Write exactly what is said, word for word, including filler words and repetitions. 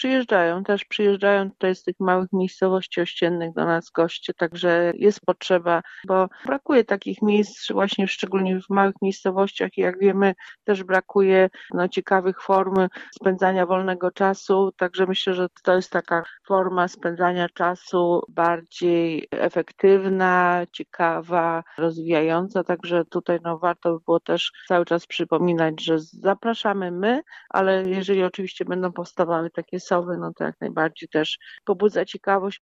przyjeżdżają, też przyjeżdżają tutaj z tych małych miejscowości ościennych do nas goście, także jest potrzeba, bo brakuje takich miejsc właśnie szczególnie w małych miejscowościach i jak wiemy też brakuje no, ciekawych form spędzania wolnego czasu, także myślę, że to jest taka forma spędzania czasu bardziej efektywna, ciekawa, rozwijająca, także tutaj no, warto by było też cały czas przypominać, że zapraszamy my, ale jeżeli oczywiście będą powstawały takie sowy, no to jak najbardziej też pobudza ciekawość